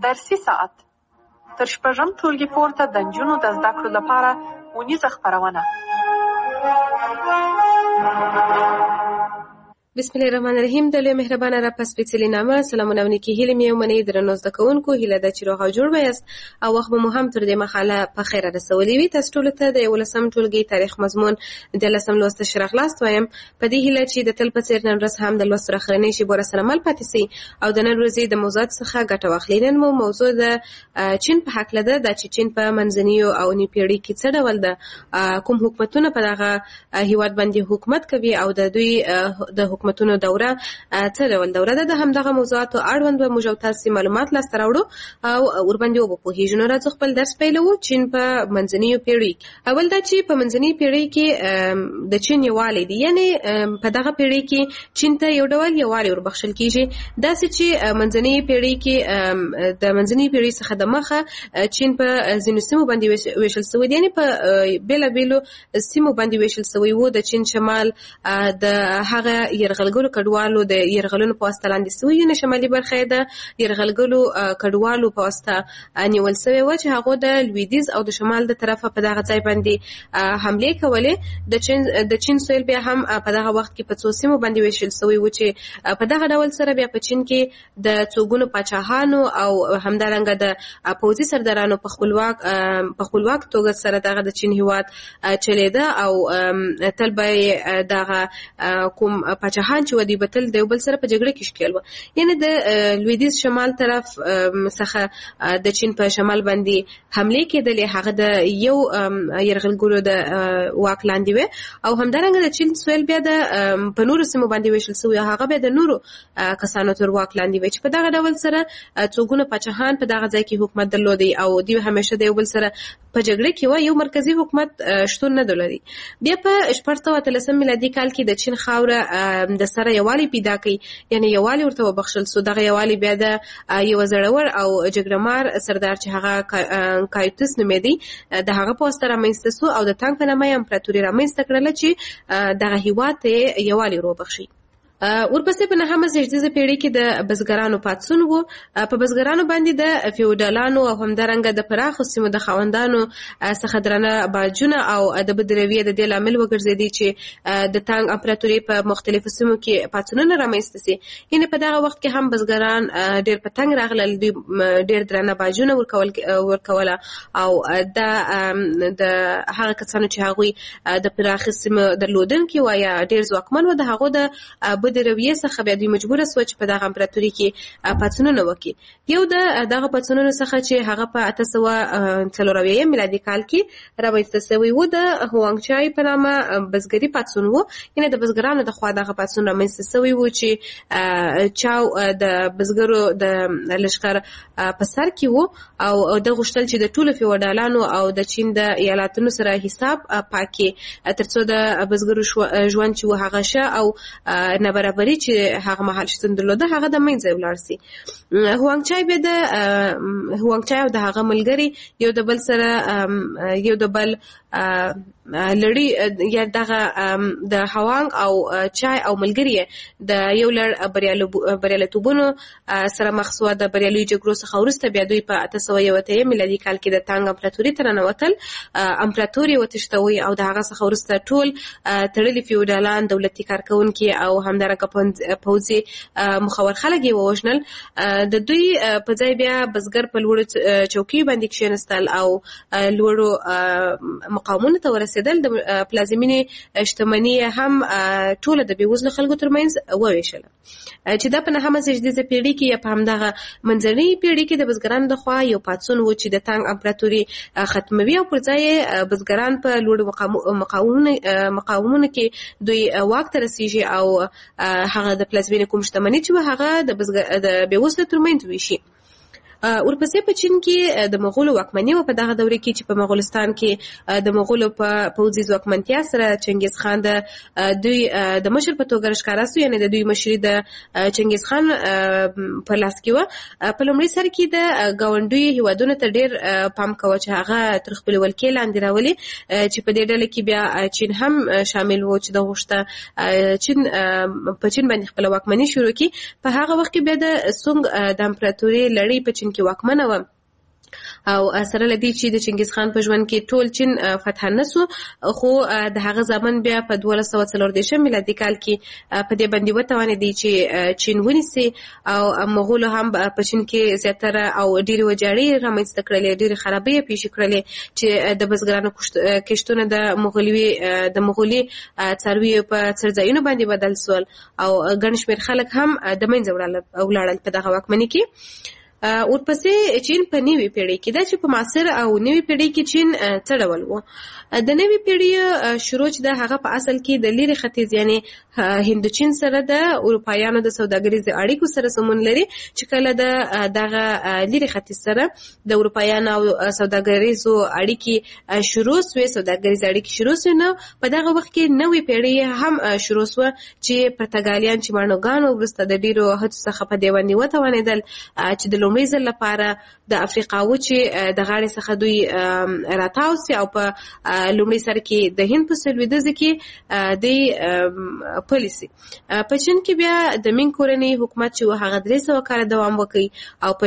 درسي ساعت تر 6 ټولګي پورته د نجونو د زده کړو لپاره اونیزه خپرونه. بسم الله الرحمن الرحیم. د لوی مهربانه را پس سپېڅلې نامه سلامونه ونیکي هیلې مې ومنئ. درنو زده کوونکو هیله ده چې روغ او جوړ به یاست او وخت به مو هم تر دې مهاله په خیره رسولې وي. تاسو ټولو ته د 11 ټولګي تاریخ مضمون د 10 لوست ښه راغلاست وایم په دې هیله چې د تل په څېر نن ورځ هم د لوست راخرنې شي بوره سره مل پاتې سي او د نن ورځې د موضوعات څخه ګټه واخلئ. نن مو موضوع د چین په هکله ده. دا چې چین په منځنیو او نوي پیړۍ کې څه ډول ده، کوم حکومتونه په دغه هیواد باندې حکومت کوي او د دوی د حکومتونو دوره څه ډول دوره ده. د همدغه موضوعاتو اړوند به موږ تاسو معلومات لاسته راوړو او ورباندې وپوهیږو. نو راځو خپل درس پیلوو. چین په منځنیو پیړۍ. اول دا چې په منځنۍ پیړۍ کې د چین یووالی دی، یعنی په دغه پیړۍ کې چین ته یو ډول یووالی وربخښل کیږي. داسې چې منځنۍ پیړۍ کې د منځنۍ پیړۍ څخه د مخه چین په ځینو سیمو باندې ویشل شوی دی، یعنی په بیلابیلو سیمو باندې ویشل شوی وو. د چین شمال د هغه یرغلګرو کډوالو د یرغلونو په واسطه لاندې شوی، یعنی شمالي برخه د یرغلګرو کډوالو په واسطه نیول شوی و چې هغه د لویدیځ او د شمال د طرفه په دغه ځای باندې حمله کولې. د چین سویل بیا هم په دغه وخت کې په څو سیمو باندې ویشل شوی و چې په دغه ډول سره بیا په چین کې د څوګونو پاچاهانو او همدارنګه د پوځي سردارانو په خپلواک توګه سره دغه د چین هیواد چلیده او تل به دغه کوم پاچاهان چې ودی بتل د بل سره په جګړه کې ښکیل و. یعنی د لویدیځ شمال طرف څخه د چین په شمال باندې حمله کېدلې، هغه د یو یرغلګرو د واک لاندې و او همدارنګه د چین سویل بیا د په نورو سیمو باندې ویشل شوی، هغه بیا د نورو کسانو تر واک لاندې و چې په دغه ډول سره څوګونه پاچاهان په دغه ځای کې حکومت درلودي او دوی همیشه د بل سره په جګړه کې و. یو مرکزی حکومت شتون نه درلودي. بیا په 1413 میلادي کال کې د چین خاوره د سره یووالی پیدا کړي، یعنی یووالی ورته وبخښل سو. دغه یووالی بیا د یو زړور او جګړهمار سردار چې هغه کایوتس نومېدی د هغه په واسطه رامنځته سو او د تانګ په نامه امپراتوري رامنځته کړله چې دغه هیواد ته یووالی وبخښي. ورپسې په 9مه زیږدیزه پیړۍ کې د بزګرانو پاڅون وو. په بزګرانو باندې د فیوډالانو او همدارنګه د پراخو سیمو د خاوندانو څخه درنه باجونه او د بدرویه د دې لامل وګرځېدي چې د تانګ امپراتوري په مختلفو سیمو کې پاڅونونه رامنځته سي. یعنی په دغه وخت کې هم بزګران ډېر په تنګ راغلل، دوی ډېر درنه باجونه ورکوله او د هغه کسانو چې هغوی د پراخو سیمو درلودونکي و یا ډېر ځواکمن و، د هغو د د رویه څخه بیا دوی مجبور شو چې په دغه امپراتوري کې پاڅونونه وکړي. یو د دغه پاڅونونو څخه چې هغه په 1840 میلادي کال کې رامنځته شوی و د هوانګ چای په نامه بزګري پاڅون و. یعنی د بزګرانو د خوا دغه پاڅون رامنځته شوی و چې چاو د بزګرو د لښکر په سر کې و او د غوښتل چې د ټولو فیوډالانو او د چین د ایالاتونو سره حساب پاکي ترڅو د بزګرو ژوند چې هغه شه او برابرۍ چې هغه مهال شتون درلوده هغه د منځه ولاړ سي. هوانګ چای به د هوانګ چای او د هغه ملګری یو د بل سره یو د بل لړۍ یا دغه د هوانګ او چای او ملګری د یو لړ بریالیتوبونو سره مخ شو. د بریالي جګړو څخه وروسته بیا دوی په 1801 میلادي کال کې د تانګ امپراتوري ته ننوتل. امپراتوري وتښتوي او د هغه څخه وروسته ټول تړلي فیوډالان، دولتي کارکونکي او همدارنګه پوځي مخور خلک یې ووژنل. د دوی په ځای بیا بزګر په لوړو چوکیو باندې کښېنستل او لوړو مقامونو ته ورسېدل. د پلازمینې شتمني هم ټوله د بېوزلو خلکو ترمنځ وویشله چې دا په 9مه زیږدیزه پیړۍ کې یا په همدغه منځنۍ پیړۍ کې د بزګرانو د خوا یو پاڅون و چې د تانګ امپراتوري ختموي او پر ځای بزګران په لوړو مقامونو کې دوی واک ته رسیږي او هغه د پلازمینې کوم شتمني چې هغه د بېوزلو ترمنځ ویشي. ورپسې په چین کې د مغولو واکمني و په دغه دوره کې چې په مغولستان کې د مغولو په پوځي ځواکمنتیا سره چنګیز خان د دوی د مشر په توګه ښکارا سو، یعنی د دوی مشري د چنګیز خان په لاس کې و. په لومړي سر کې د ګاونډي هیوادونو ته ډېر پام کوه چې هغه تر خپل ولکې لاندې راولي، چې په دې ډله کې بیا چین هم شامل و چې د غوښته چین په چین باندې خپل واکمني شروع کړي. په هغه وخت کې بیا د سونګ د امپراتوري لړۍ په چین چین کې واکمنه وه او سره لدی چې د چنګیز خان په ژوند کې ټول چین فتح نسو خو د هغه ځمن بیا په 1240 میلادي کال کې په دې باندې وتوانې دي چې چین ونیسي او مغول هم په چین کې زیاتره او ډېری وجاړي رامنځته کړلې ډېری خرابې پیښې کړلې چې د بزګرانو کښتونه د مغولي څارویو په څرځایونو باندې بدل سول او ګڼ شمېر خلک هم د منځه ولاړل په دغه واکمنۍ کې. ورپسې چین په نوي پیړۍ کې دا چې په معاصر او نوي پیړۍ کې چین څه ډول و. د نوي پیړۍ شروع چې د هغه په اصل کې د لیرې ختیځ یعنی هندوچین سره د اروپایانو د سوداګریزو اړیکو سره سمون لري چې کله د دغه لیرې ختیځ سره د اروپایانو او سوداګریزو اړیکې شروع سوې سوداګریزو اړیکې شروع سوې نو په دغه وخت کې نوي پیړۍ هم شروع سوه چې پرتګالیان چې ماڼوګانو وروسته د ډېرو هڅو څخه په دې باندې وتوانېدل چې د لومړي ځل لپاره د افریقا وچې د غاړې څخه دوی راتاو سي او په لومړي سر کې د هند په سلویدزه کې د پالیسي په چین کې بیا د مینګ کورنۍ حکومت چې هغه 300 کال دوام وکړي او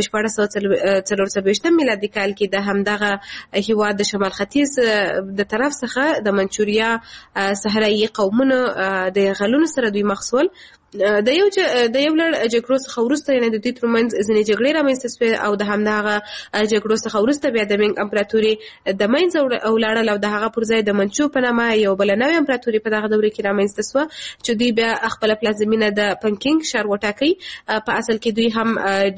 په 1444 میلادي کال کې د همدغه هیواد د شمال ختیځ د طرف څخه د منچوریا صحرایي قومونو د غلونو سره دوی مخ سول. د یو لړ جګړو څخه وروسته یعنې د دوی ترمنځ ځینې جګړې رامنځته سوې او د همدغه جګړو څخه وروسته بیا د مینګ امپراتوري د منځه ولاړل او د هغه پر ځای د منچو په نامه یو بله نوې امپراتوري په دغه دوره کې رامنځته سوه چې دوی بیا خپله پلازمینه د پنکینګ ښار وټاکئ. په اصل کې دوی هم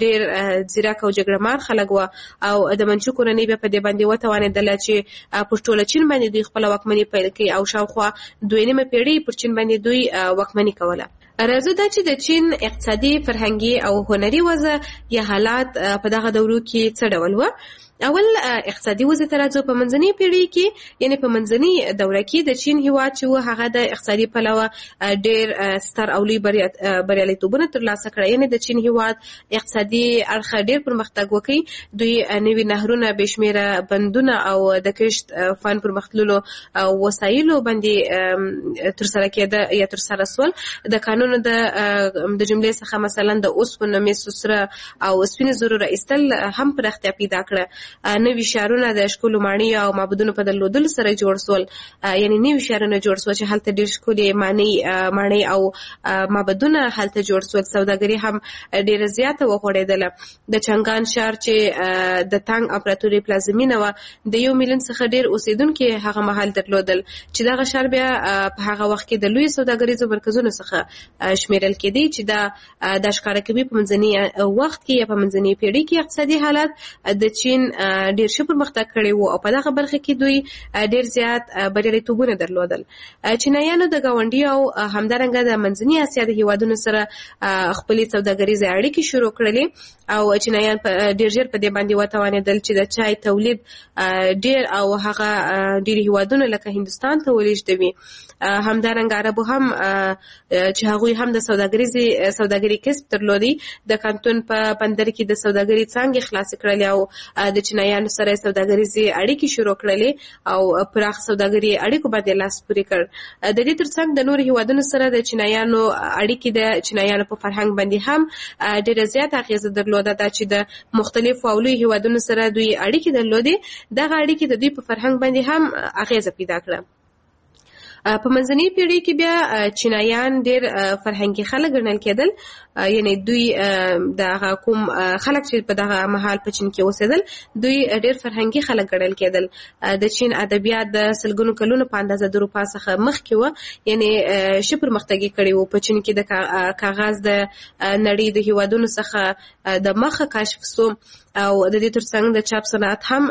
ډېر ځیرک او جګړهمار خلک وه او د منچو کورنۍ بیا په دې باندې وتوانېدله چې پر ټوله چین باندې دوی خپله واکمني پیل کړي او شاوخوا 2 پیړۍ پر چین باندې دوی واکمني کوله. راځو دا چې د چین اقتصادي فرهنګي او هنري وضع یا حالات په دغه دورو کې څه ډول وه. اول اقتصادي وضع ته راځو. په منځنۍ پیړۍ کې یعنې په منځنۍ دوره کې د چین هیواد چې و هغه د اقتصادي پلوه ډېر ستر او لوی بریالیتوبونه ترلاسه کړه. یعنې د چین هیواد اقتصادي اړخه ډېر پرمختګ وکړي. دوی نوي نهرونه بې شمېره بندونه او د کښت فن پرمختللو وسایلو باندې ترسره کېده یا ترسره سول. د کانونو د جملې څخه مثلا د اوسپنو مسو سره او سپینو زرو را ایستل هم پراختیا پیدا کړه. نوي ښارونه د ښکلو ماڼیو او معبدونو په درلودلو سره جوړ سول. یعنې نوي ښارونه جوړ سول چې هلته ډېر ښکلې ماڼۍ او معبدونه هلته جوړ سول. سوداګري هم ډېره زیاته وغوړېدله. د چنګان ښار چې د تانګ امپراتورۍ پلازمینه وه د 1 میلیون څخه ډېر اوسېدونکي هغه مهال درلودل چې دغه ښار بیا په هغه وخت کې د لویو سوداګریزو مرکزونو څخه شمیرل کېدی چې دا ښکاره کوي په منځني وخت کې یا په منځنۍ پیړۍ کې اقتصادي حالات د چین ډېر ښه پرمختګ کړی و او په دغه برخه کې دوی ډېر زیات بریالیتوبونه درلودل. چینایانو د ګاونډي او همدارنګه د منځني اسیا د هیوادونو سره خپلې سوداګریزې اړیکې شروع کړلې او چینایان ډېر ژر په دې باندې وتوانېدل چې د چای تولید ډېر او هغه ډېر هیوادونه لکه هندوستان ته ولېږدوي. همدارنګه عربو هم چې هغوی هم د سوداګري کسب درلودي. د کانتون په بندر کې د سوداګري څانګې خلاصې کړلې او د چینایانو سره سوداګریزې اړیکې شروع کړلې او پراخ سوداګري اړیکو باندې لاس پورې کړ. د دې ترڅنګ د نورو هیوادونو سره د چینایانو اړیکې د چینایانو په فرهنګ باندې هم ډېره زیاته اغېزه درلوده. دا چې د مختلفو او لویو هیوادونو سره دوی اړیکې درلودې دغه اړیکې د دوی په فرهنګ باندې هم اغېزه پیدا کړه. په منځنۍ پیړۍ کې بیا چینایان ډېر فرهنګي خلک ګڼل کېدل. یعنې دوی د کوم خلک چې په دغه مهال په چین کې اوسېدل دوی ډېر فرهنګي خلک ګڼل کېدل. د چین ادبیات د سلګونو کلونو په اندازه د اروپا څخه مخکې وه. یعنې ښه پرمختګ یې کړی و. په چین کې د کاغذ د نړۍ د هیوادونو څخه د مخه کشف سو او د دې ترڅنګ د چاپ صنعت هم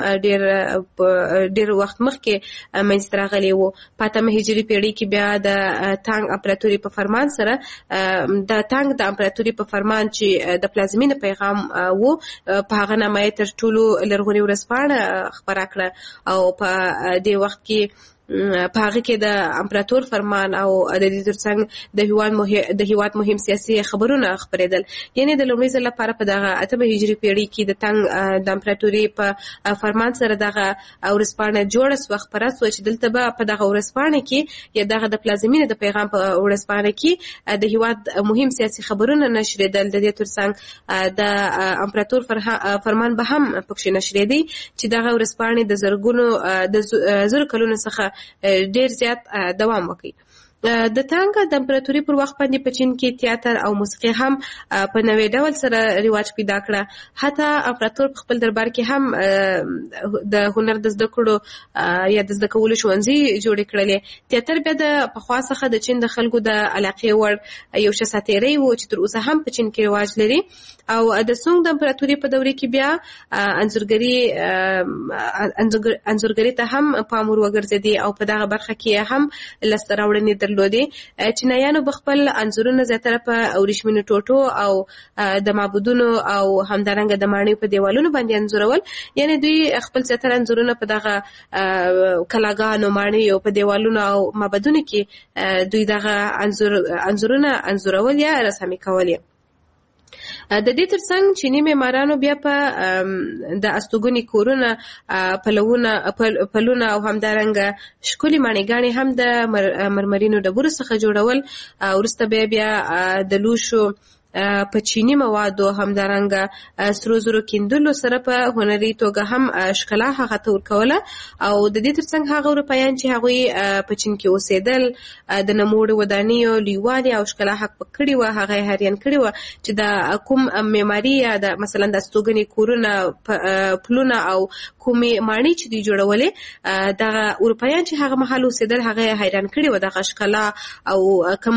ډېر وخت مخکې منځته راغلی و. په 8مه هجري پیړۍ کې بیا د تانګ امپراتورۍ په فرمان سره د تانګ د امپراتورۍ په فرمان چې د پلازمینې پیغام و په هغه نامه یې تر ټولو لرغونې ورځپاڼه خپره کړه او په دې وخت کې په هغه کې د امپراتور فرمان او د دې ترڅنګ د هیواد مهم سیاسي خبرونه خبرېدل. یعنی د لومړي ځل لپاره په دغه 8 هجري پیړۍ کې د تنګ د امپراتوري په فرمان سره دغه ورځپاڼه جوړه سوه، خپره سوه چې دلته به په دغه ورځپاڼه کې یا دغه د پلازمینې د پیغام په ورځپاڼه کې د هیواد مهم سیاسي خبرونه نشریدل. د دې ترڅنګ د امپراتور فرمان به هم پکې نشریدي چې دغه ورځپاڼې د زرو کلونو څخه ډیر زیات دوام وکړي. د تنګ د امپراتوري پر وخت باندې په چین کې تیاتر او موسیقي هم په نوې ډول سره رواج پیدا کړه. حتی امپراتور په خپل دربار کې هم د هنر د زده کړو یا د زده کولو ښوونځي جوړ کړلې. تیاتر بیا د پخوا څخه د چین د خلکو د علاقې وړ یو څه ساتیری و چې تر اوسه هم په چین کې رواج لري. او د سونګ د امپراتوري په دوره کې بیا انځورګري ته هم پام ور وګرځېدی او په دغه برخه کې هم لاسته راوړنې درلودې. چینایانو به خپل انځورونه زیاتره په ورېښمینو ټوټو او د معبودونو او همدارنګه د ماڼیو په دیوالونو باندې انځورول. یعنی دوی خپل زیاتره انځورونه په دغه کلاګانو، ماڼیو په دیوالونو او معبدونو کې دوی دغه انځورونه انځورول یا رسامي کول. د دې ترڅنګ چینی معمارانو بیا په د استوګنې کورونه، پلونه او همدارنګه ښکلي ماڼیګانې هم د مرمرینو ډبرو څخه جوړول. وروسته بیا د لوښو په چینی موادو همدارنګه سرو زرو کیندلو سره په هنري توګه هم ښکلا هغه ته ورکوله. او د دې ترڅنګ هغه اروپایان چې هغوی په چین کې اوسېدل د نوموړو ودانیو لویوالي او ښکلا حق په کړې وه، هغه یې حیران کړې وه چې د کوم معماري یا د مثلا د استوګنې کورونه، پلونه او کومې ماڼۍ چې دوی جوړولې، دغه اروپایان چې هغه مهال اوسېدل هغه یې حیران کړې وه دغه ښکلا او کوم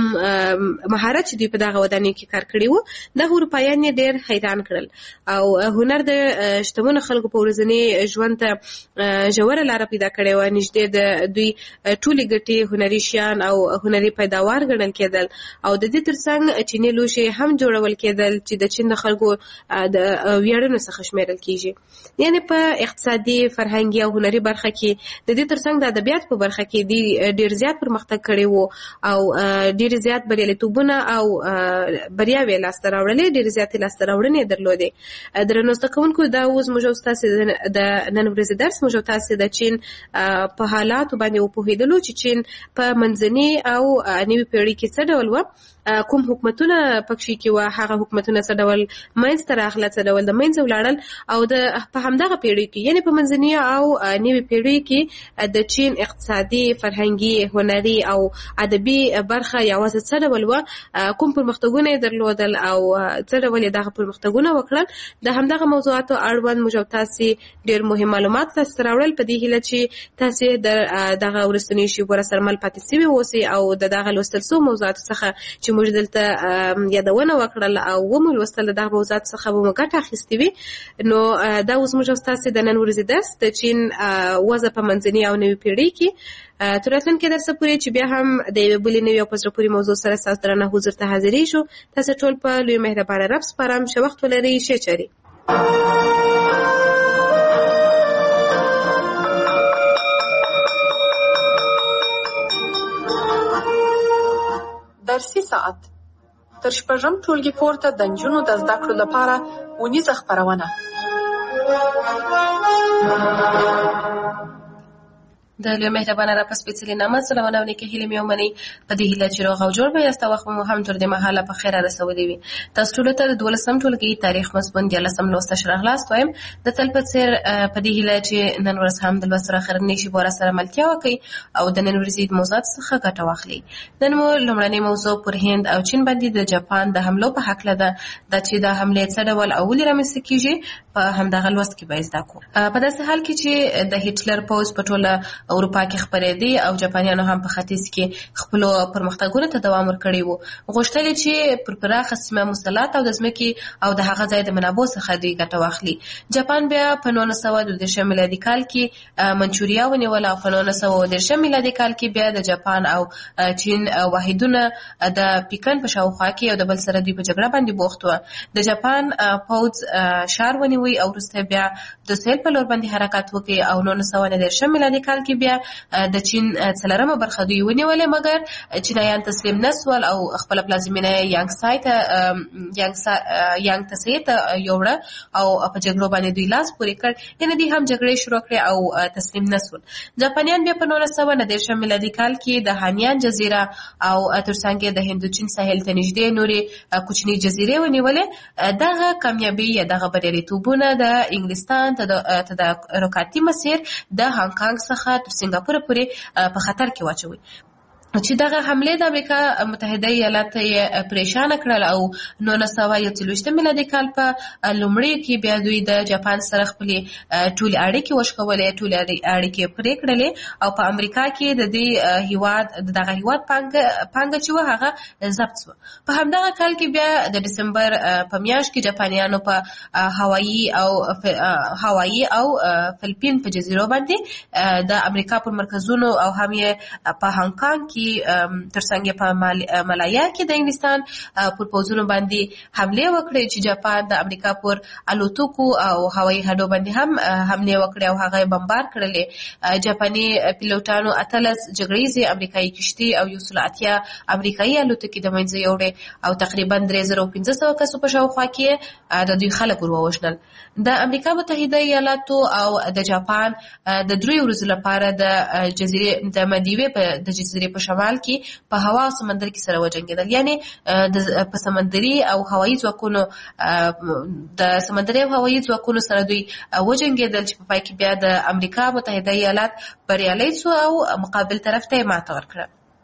مهارت چې دوی په دغه ودانیو کې کار کړی و. دغه اروپایان یې ډېر حیران کړل او هنر د شتمنو خلکو په ورځني ژوند ته ژوره لاره پیدا کړې وه. نږدې د دوی ټولې ګټې هنري شیان او هنري پیداوار ګڼل کېدل. او د دې ترڅنګ چیني لوښي هم جوړول کېدل چې د چین د خلکو د ویاړونو څخه شمیرل کېږي. یعنی په اقتصادي، فرهنګي او هنري برخه کې د دې ترڅنګ د ادبیات په برخه کې ډېر زیات پرمختګ کړی و او ډېر زیات بریالیتوبونه او بریاوې لاسته راوړلې، ډېرې زیاتې لاسته راوړنې درلودې. درنو زده کوونکو، دا اوس موږ او ستاسې د نن ورځې درس موږ او تاسې د چین په حالاتو باندې وپوهېدلو چې چین په منځنۍ او نوې پیړۍ کې څه ډول وه، کوم حکومتونه پکښې کې وه، هغه حکومتونه څه ډول منځته راغله، څه ډول د منځه ولاړل. او په همدغه پیړۍ کې یعنې په منځنۍ او نوې پیړۍ کې د چین اقتصادي، فرهنګي، هنري او ادبي برخه یوازې څه ډول وه، کوم پرمختګونه یې درلودل او څه ډول یې دغه پرمختګونه وکړل. د همدغه موضوعاتو اړوند موږ او تاسې ډېر مهم معلومات لاسته راوړل، په دې هیله چې تاسې دغه وروستنیو شیبو سره مل پاتې سوي اوسئ او د دغه لوستل سوو موضوعاتو څخه چې موږ دلته یادونه وکړل او ومو لوستل، د دغه موضوعاتو څخه به مو ګټه اخیستې وي. نو دا اوس موږ او ستاسې د نن ورځې درس د چین وضع په منځنۍ او نوې پیړۍ کې تر راتلونکي درسه پورې چې بیا هم د یوې بلې نوې او په زړه پورې موضوع سره ستاسو درانه حضور ته حاضرېږو. تاسو ټول په لوی مهربانه رب سپارم. ښه وخت ولرئ. ښې چارې. درسي ساعت تر شپږم ټولګي پورته د نجونو د زده کړو لپاره اونیزه خپرونه. د لوی مهربانه را په سپېڅلي نامه سلامونه او نیکې هیلې مې ومنئ. په دې هیله چې روغ او جوړ به یاست او وخت مو هم تر دې مهاله په خیره رسولی وي. تاسو ټولو ته د 12م ټولګي تاریخ مضمون 14 لوست ښه راغلاست وایم. د تل په څېر په دې هیله چې نن ورځ هم د لوست سره اخرنۍ شیبو راسره ملتیا وکړئ او د نن ورځې موضوعاتو څخه ګټه واخلئ. نن مو لومړنۍ موضوع پر هند او چین باندې د جاپان د حملو په هکله ده. دا چې دا حملې څه ډول او ولې رامنځته کېږي په همدغه لوست کې به زده کړو. په داسې حال کې چې د هټلر پوځ په ټوله اروپا کې خپرېدی او جاپانیانو هم په ختیځ کې خپلو پرمختګونو ته دوام ورکړی و، غوښتل یې چې پر پراخه سیمه مسلط او د ځمکې او د هغه ځای د منابعو څخه دوی ګټه واخلي. جاپان بیا په 1922 میلادي کال کې منچوریا ونیوله او په 1930 میلادي کال کې بیا د جاپان او چین واحدونه د پیکن په شاوخوا کې یو د بل سره دوی په جګړه باندې بوخت وو. د جاپان پوځ شار ونیوی او وروسته بیا د سهیل په لور باندې حرکت وکړي او 1930 میلادي کال کې کې بیا د چین څلورمه برخه دوی ونیولې، مګر چینایان تسلیم نسول او خپل پلازمینه یانګ تسې ته یوړه او په جګړو باندې دوی لاس پورې کړ، یعنې دوی هم جګړې شروع کړې او تسلیم نسول. جاپانیان بیا په 1919 میلادي کال کې د هانیان جزیره او ترڅنګ د هندوچین ساحل ته نږدې نورې کوچنۍ جزیرې ونیولې. دغه کامیابي یا دغه بریالیتوبونه د انګلستان تدارکاتي مسیر د هانګ کانګ څخه تر سنگاپور پورې په خطر کې واچوي، چې دغه حمله د امریکا متحده ایالات یې پریشان کړل او 1941 میلادي کال په لومړي کې بیا دوی د جاپان سره خپل ټول اړیکې وشکولې، ټول اړیکې پرې کړلې او په امریکا کې د دې دغه هیواد پانګه چې و هغه ضبط شو. په همدغه کال کې بیا د دسمبر په میاشت کې جاپانیانو په هوایی او فلپین په جزیرو باندې د امریکا پر مرکزونو او هم یې په هانګ کانګ کې ترڅنګ په مالایا کې د انګلستان پر پوځونو باندې حمله وکړې، چې جاپان د امریکا پر الوتکو او هوایي هډو باندې هم حمله وکړې او هغه بمبار کړلې. جاپاني پیلوټانو 18 جګړیزې امریکایي کشتۍ او 180 امریکایي الوتکې د منځه یوړې او تقریبا 3500 کسو په شاوخوا کې د دوی خلک ورووژنل. د امریکا متحده ایالاتو او د جاپان د 3 ورځو لپاره د جزیرې د مالدیوې د جزیرې په شمال کې په هوا او سمندر کې سره وجنګېدل، یعنی په سمندري او هوایي ځواکونو سره دوی وجنګېدل، چې په پای کې بیا د امریکا متحده ایالات بریالي شو او مقابل طرف ته ماته ورکړه.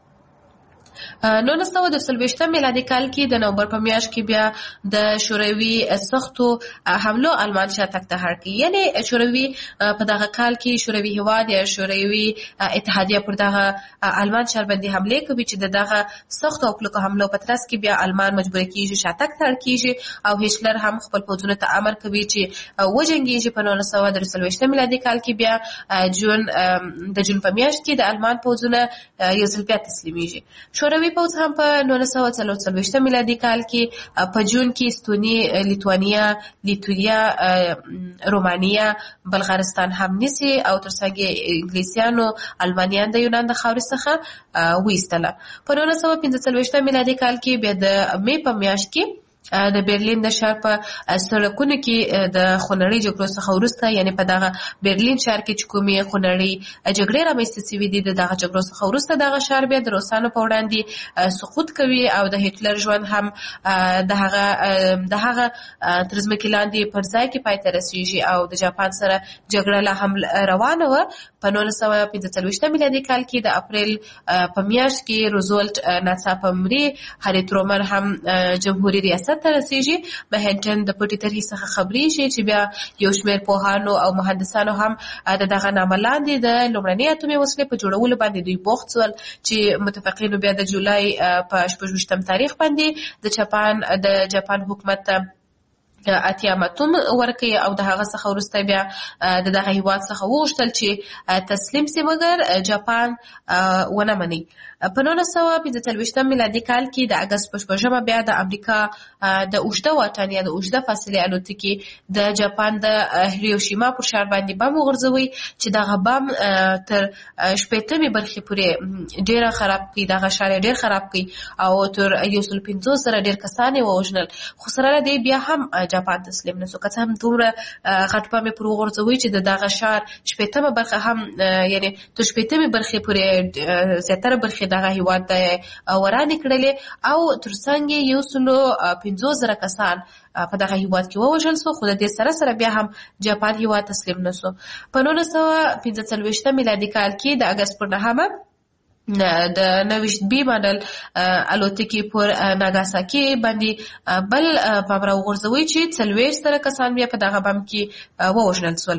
1940 میلادي کال کې د نومبر په میاشت کې بیا د شوروي سختو حملو آلمان شاتګ ته هر کړ، یعنی شوروي په دغه کال کې شوروي هیواد یا شوروي اتحادیه پر دغه آلمان شهر باندې حمله کوي، چې دغه سختو او کلکو حملو په ترڅ کې بیا آلمان مجبور کیږي شاتګ ته هر کیږي او هټلر هم خپل پوځونو ته امر کوي چې وجنګیږي. په 1940 میلادي کال کې بیا د جون په میاشت کې د آلمان پوځونه یو ځل بیا تسلیمیږي. شوروي پوځ هم په 1944 میلادي کال کې په جون کې استونی، لیتوانیا، لیتویا، رومانیا، بلغارستان هم نیسي او ترڅنګ انګلیسیانو آلمانیان د یونان د خاورې څخه وایستله. په 1945 میلادي کال کې بیا د مې په میاشت کې د برلین د ښار په سړکونو کې د خونړۍ جګړو څخه وروسته، یعنی په دغه برلین ښار کې چې کومې خونړۍ جګړې رامنځته شوې دي، دغه جګړو څخه وروسته دغه ښار بیا د روسانو په وړاندې سقوط کوي او د هټلر ژوند هم د هغه تر ځمکې لاندې پر ځای کې پای ته رسېږي او د جاپان سره جګړه لا هم روانه وه. په 1945 میلادي کال کې د اپریل په میاشت کې روزولټ ناڅاپه مري، هاري ترومن هم جمهوریت ریاست ته رسیږي. مهنټن د پټې طرحې څخه خبرې شي چې بیا یو شمېر پوهانو او مهندسانو هم دغه نامه لاندې د لومړنۍ اتومي وسلې په جوړولو باندې دوی بوخت شول، چې متفقینو بیا د جولای په 26 تاریخ باندې د جاپان حکومت ته اتیا ماتوم ورکړي او د هغه څخه وروسته بیا د دغه هیواد څخه وغوښتل چې تسلیم شي، مګر جاپان ونه مني. په 1945 میلادي کال کې د اګست په 8 بیا د امریکا د اوږده واټن یا د اوږده فاصلې الوتکې د جاپان د هیروشیما پر ښار باندې بم وغورځوي، چې دغه بم تر 80 برخې پورې ډېر خراب کړي، دغه ښار ډېر خراب کړي او تر 150 سره ډېر کسان یې ووژنل. خو سره له دې بیا هم جاپان تسلیم نشو، که څه هم دومره غټ بم یې پر وغورځوي چې دغه ښار 80 برخه هم، یعنی تر 80 برخې پورې زیاتره برخې دغه هیواد ته ورانې کړلې او ترڅنګ 150,000 کسان په دغه هیواد کې ووژل شو. خو د دې سره سره بیا هم جاپان هیواد تسلیم نشو. په 1945 میلادي کال کې د اګست پر 9 د 90B ماډل الوتکې پر ناګاساکي باندې بل بم راوغورځوي چې 40 کسان بیا په دغه بم کې ووژل شول.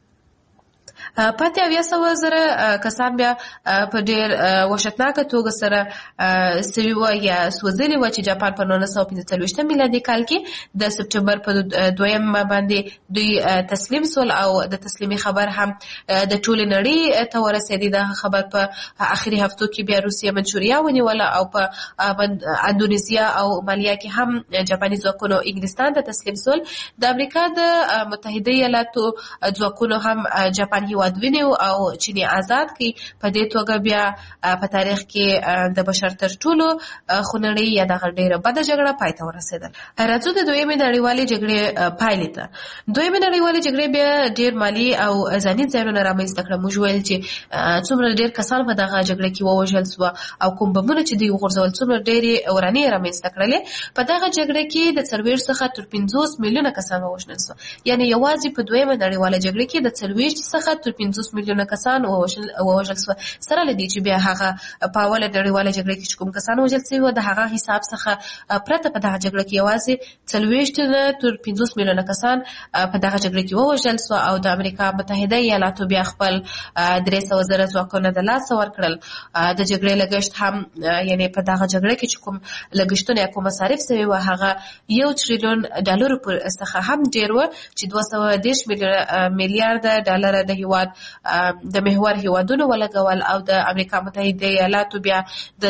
پاتې 800,000 کسان بیا په ډېر وحشتناکه توګه سره سوي وو یا سوځلي وو، چې جاپان په 1945 میلادي کال کې د سپټمبر په 2 باندې دوی تسلیم شول او د تسلیمي خبر هم د ټولې نړۍ ته ورسېدی. دا خبر په آخري هفتو کې بیا روسیه منچوریا ونیوله او په اندونیزیا او مالیا کې هم جاپاني ځواکونو انګلستان ته تسلیم شول. د امریکا د متحده ایالاتو ځواکونو هم جاپان هیواد ونیو او چینی آزاد کړي. په دې توګه بیا په تاریخ کې د بشر تر ټولو خونړۍ یا دغه ډېره بده جګړه پای ته ورسېدل. راځو د دویمې نړیوالې جګړې پایلې ته. دویمې نړیوالې جګړې بیا ډېر مالي او ځاني زیانونه رامنځته کړل. موږ ویل چې څومره ډېر کسان په دغه جګړه کې ووژل سوه او کوم بمونه چې دوی وغورځول څومره ډېرې ورانې یې رامنځته کړلې. په دغه جګړه کې د 40 څخه تر 50 میلیونه کسان ووژل سوه. یعنې یوازې په دویمه نړیواله جګړه کې د 40 څخه تر 50 میلیونه کسان ووژل سوه. سره له دې چې بیا هغه په اوله نړیواله جګړه کې چې کوم کسان وژل سوي وو د هغه حساب څخه پرته په دغه جګړه کې یوازې 40 تر 50 میلیونه کسان په دغه جګړه کې ووژل سوه او د امریکا متحده ایالاتو بیا خپل 300 زره ځواکونه د لاسه ورکړل. د جګړې لګښت هم یعنې په دغه جګړه کې چې کوم لګښتونه یا کوم مصارف سوي وو هغه $1 تریلیون څخه هم ډېر وو چې 210 میلیارده ډالر د هیواد د محور هیوادونو ولګول او د امریکا متحده ایالاتو بیا د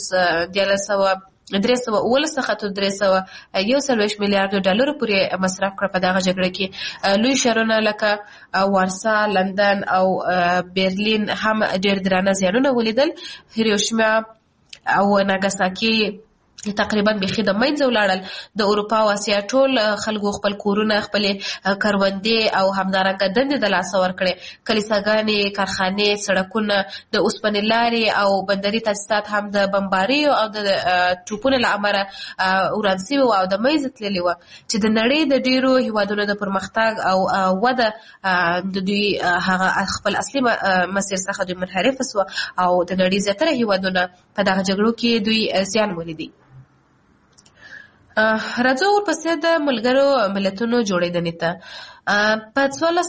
311 څخه تر 341 میلیارډ ډالر پورې مصرف کړ. په دغه جګړه کې لوی ښارونه لکه وارسا، لندن او برلین هم ډېر درانه زیانونه ولیدل. هیروشیما او ناګاساکي تقریبا بیخي د منځه ولاړل. د اروپا او اسیا ټول خلکو خپل کورونه، خپلې کروندې او همدارنګه دندې د لاسه ورکړې. کلیساګانې، کارخانې، سړکونه، د اوسپنې لارې او بندري تاسیسات هم د بمباریو او د توپونو له امله وران سوي وو او د منځه تللي وو چې د نړۍ د ډېرو هیوادونو د پرمختګ او وده د دوی هغه خپل اصلي مسیر څخه دوی منحرفه سوه او د نړۍ زیاتره هیوادونه په دغه جګړو کې دوی زیان ولیدي. راځو ورپسې د ملګرو ملتونو جوړېدنې ته. په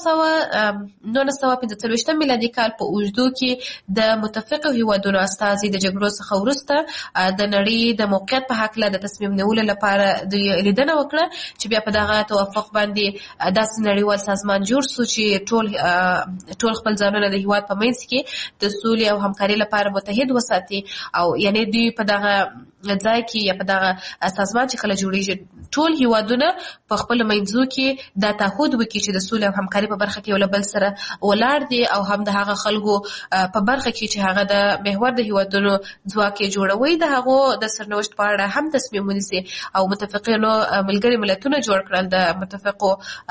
1945 میلادي کال په اوږدو کې د متفقو هیوادونو استازي د جګړو څخه وروسته د نړۍ د موقعیت په هکله د تصمیم نیولو لپاره دوی لیدنه وکړه چې بیا په دغه توافق باندې داسې نړیوال سازمان جوړ سو چې ټول خپل ځانونه د هیواد په منځ کې د سولې او همکارۍ لپاره متحد وساتي. او یعنې دوی په دغه ځای کې یا په دغه سازمان چې کله جوړېږي ټول هیوادونه په خپل منځو کې دا تعهد وکړي چې د سولې او همکارۍ په برخه کې یو له بل سره ولاړ دي او هم د هغه خلکو په برخه کې چې هغه د محور د هیوادونو ځواک یې جوړوي د هغو د سرنوشت په اړه هم تصمیم ونیسي. او متفقینو ملګري ملتونه جوړ کړل. د متفقو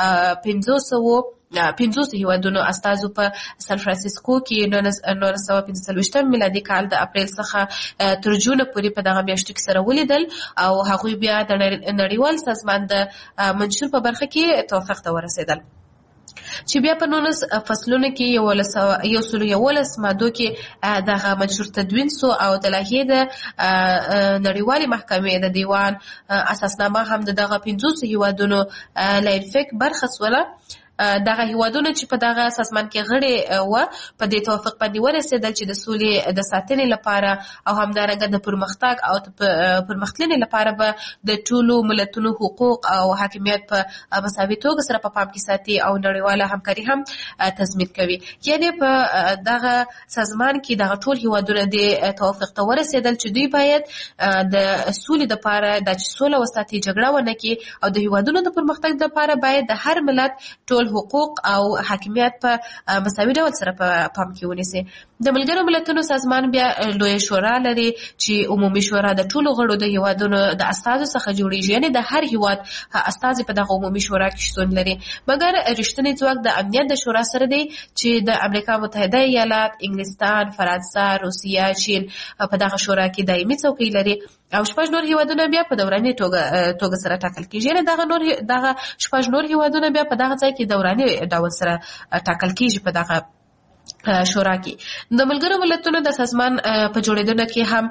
500 هیوادونو استازو په سان فرانسیسکو کې 1945 میلادي کال د اپریل څخه تر جون پورې په دغه میاشتو کې سره ولیدل او هغوی بیا د نړیوال سازمان د منشور په برخه کې توافق ته ورسېدل چې بیا په 19 فصلونو کې 111 مادو کې دغه منشور تدوین سو او د لایحې د نړیوالې محکمې د دیوان اساسنامه هم دغه 500 هیوادونو لایحه برخه سوله. دغه هیوادونه چې په دغه سازمان کې غړي و په دې توافق باندې ورسېدل چې د سولې د ساتنې لپاره او همدارنګه د پرمختګ او پرمختلنې لپاره به د ټولو ملتونو حقوق او حاکمیت په مساوي توګه سره په پام کې ساتي او نړیواله همکاري هم تضمین کوي. یعنې په دغه سازمان کې دغه ټول هیوادونه د توافق ته ورسېدل چې دوی باید د سولې لپاره د سوله وساتي، جګړه ونه کړي او د هیوادونو د پرمختګ لپاره باید د هر ملت ټول حقوق او حاکمیت په مساوي ډول سره په پام کې ونیسي. د ملګرو ملتونو سازمان بیا لویه شورا لري چې عمومي شورا د ټولو غړو د هیوادونو د استازو څخه جوړیږي. یعنې د هر هیواد استازي په دغه عمومي شورا کې شتون لري. مګر رښتینی ځواک د امنیت د شورا سره دی چې د امریکا متحده ایالات، انګلستان، فرانسه، روسیه، چین په دغه شورا کې دایمي څوکۍ لري او 6 نور هیوادونه بیا په دوراني توګه سره ټاکل کیږي. یعنې دغه 6 نور هیوادونه بیا په دغه ځای کې دوراني ډول سره ټاکل کیږي په دغه شورا کې. د ملګرو ملتونو د سازمان په جوړېدنه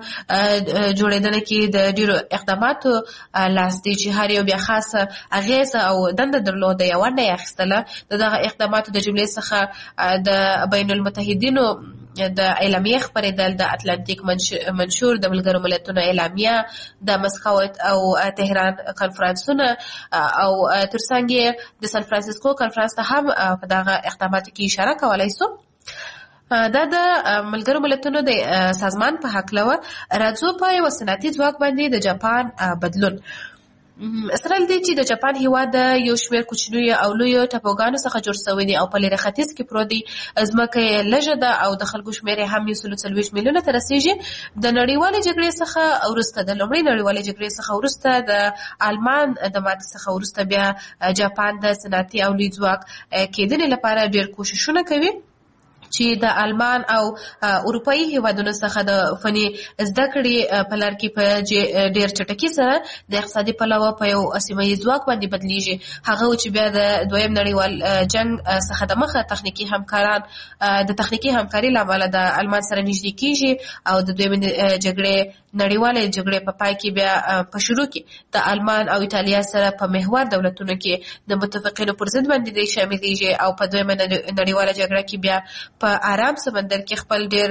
کې د ډیرو اقداماتو لاس دی چې هر یو بیا خاصه اغیزه او دنده درلوده یا ونډه یې اخیستله. دغه اقداماتو د جملې څخه د بین المتحدینو د اعلامیه خپرېدل، د اتلانتیک منشور، د ملګرو ملتونو اعلامیه، د مسکو او تهران کنفرانسونه او ترڅنګ د سان فرانسیسکو کنفرانس ته هم په دغه اقداماتو کې اشاره کولای سو. دا د ملګرو ملتونو د سازمان په هکله و. راځو په یو صنعتي ځواک باندې د جاپان بدلون. سره له دې چې د جاپان هیواد د یو شمېر کوچنیو او لویو ټاپوګانو څخه جوړ شوی دی او په لرې ختیځ کې پروت دی، ځمکه یې لږه ده او د خلکو شمېر یې هم 140 میلیونه ته رسېږي. د نړیوالې جګړې څخه وروسته، د لومړۍ نړیوالې جګړې څخه وروسته، د آلمان د ماتې څخه وروسته بیا جاپان د صنعتي او لوی ځواک کېدنې لپاره ډېر کوششونه کوي چې د آلمان او اروپایي هیوادونو څخه د فني زده کړې په لار کې په ډېر چټکۍ سره د اقتصادي پلوه په یو سیمه ییز ځواک باندې بدلیږي. هغه چې بیا د دویم نړیوال جنګ څخه د مخه تخنیکي همکاران د تخنیکي همکاري له امله د آلمان سره نږدې کېږي او د دویمې نړیوالې جګړې په پای کې بیا په شروع کې د آلمان او ایټالیا سره په محور دولتونو کې د متفقینو پر ضد باندې دی شاملېږي او په دویمه نړیواله جګړه کې بیا په آرام سمندر کې خپل ډېر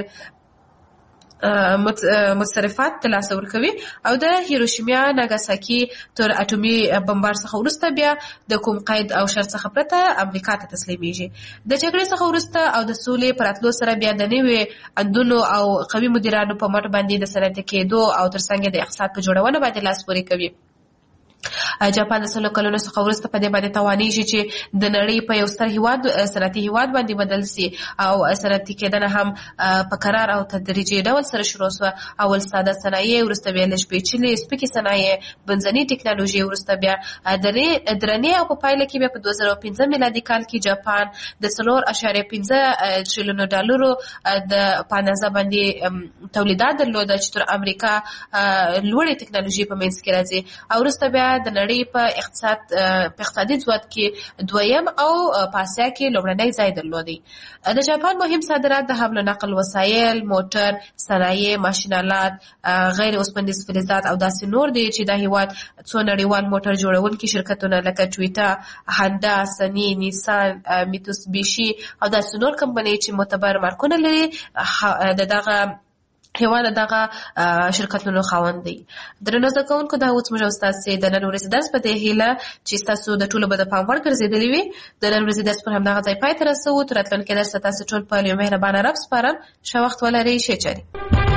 متصرفات ترلاسه ورکوي او د هیروشیما ناګاساکي تر اټومي بمبار څخه وروسته بیا د کوم قید او شرط څخه پرته امریکا ته تسلیمیږي. د جګړې څخه وروسته او د سولې پر راتلو سره بیا د نوي اندونو او قوي مدیرانو په مټ باندې د صنعتي کېدو او ترڅنګ د اقتصاد په جوړونه باندې لاس پورې کوي. جاپان د 100 کلونو څخه وروسته په دې باندې توانېږي چې د نړۍ په یو ستر هیواد صنعتي هیواد باندې بدل سي او صنعتي کېدنه هم په قرار او تدریجي ډول سره شروع شوه. اول ساده صنایع، وروسته بیا لږ پیچلې سپکې صنایع، بنځنۍ ټکنالوژي، وروسته بیا درنې او په پایله کې بیا په 2015 میلادي کال کې جاپان د 4.5 تریلیون ډالرو د په اندازه باندې تولیدات درلوده چې تر امریکا لوړې ټکنالوژي په منځ کې راځي او وروسته بیا د نړۍ په اقتصادي ځواک کې دویم او په اسیا کې لومړنی ځای درلودی. د جاپان مهم صادرات د حمل و نقل وسایل، موټر، صنایع، ماشینالات، غیر اوسپنیز فلزات او داسې نور دي چې د هیواد څو نړیوال موټر جوړونکي شرکتونه لکه ټویوټا، هاندا، سنی، نیسان، میتسوبیشي او داسې نور کمپنۍ چې معتبر مارکونه لري د دغه هیواد دغه شرکتونو خاوند دی. درنو زده کوونکو، دا اوس موږ ستاسو د نن ورځې درس په دې هیله چې تاسو د ټولو به د پام وړ ګرځېدلی وي. د نن ورځې درس پر همدغه ځای پای ته رسوو. تر راتلونکي درس ته تاسو ټول په یو مهربانه رب سپارم. ښه وخت ولرئ. ښې چارې.